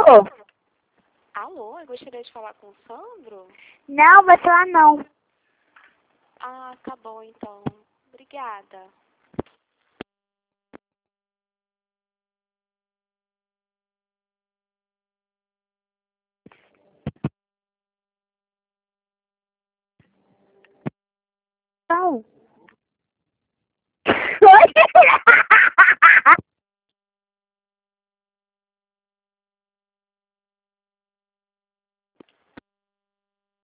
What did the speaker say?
Alô? Alô, eu gostaria de falar com o Sandro? Não, vai falar não. Ah, tá bom então. Obrigada. Não. Oi?